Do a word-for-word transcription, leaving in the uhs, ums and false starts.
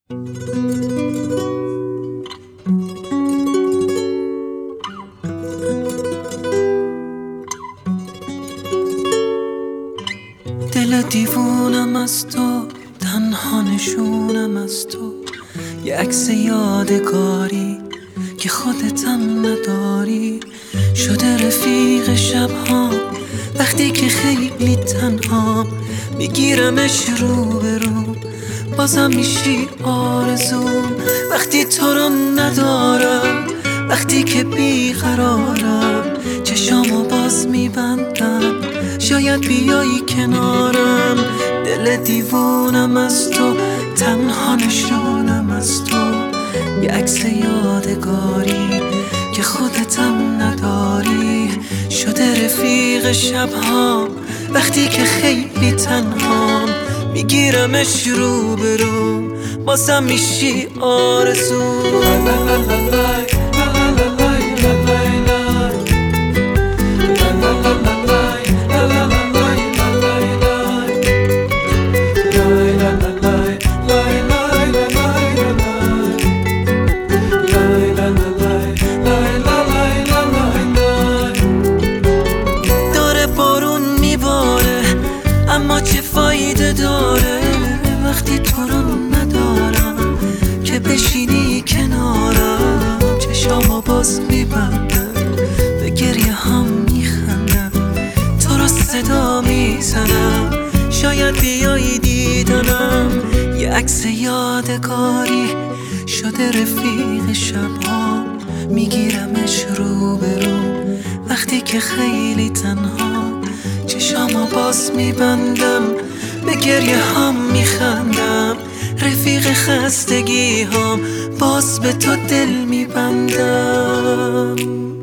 دل دیوونم از تو، تنها نشونم از تو، یه عکس یادگاری که خودتم نداری. شده رفیق شبها وقتی که خیلی تنها، میگیرمش رو به رو، بازم میشی آرزوم. وقتی تو رو ندارم، وقتی که بیقرارم، چشامو باز میبندم، شاید بیایی کنارم. دل دیوونم از تو، تنها نشونم از تو، یه عکس یادگاری که خودتم نداری. شده رفیق شبها وقتی که خیلی تنهام، میگیرمش رو به رو، بازم میشی آرزو. اما چه فایده داره وقتی تو رو ندارم، که بشینی کنارم، چشامو باز میبندم، به گریه هم میخندم، تو رو صدا میزنم، شاید بیایی دیدنم. یه عکس یادگاری شده رفیق شبها، میگیرمش رو به رو وقتی که خیلی تنها، چشامو باز میبندم، به گریه هم میخندم، رفیق خستگی هم باز به تو دل میبندم.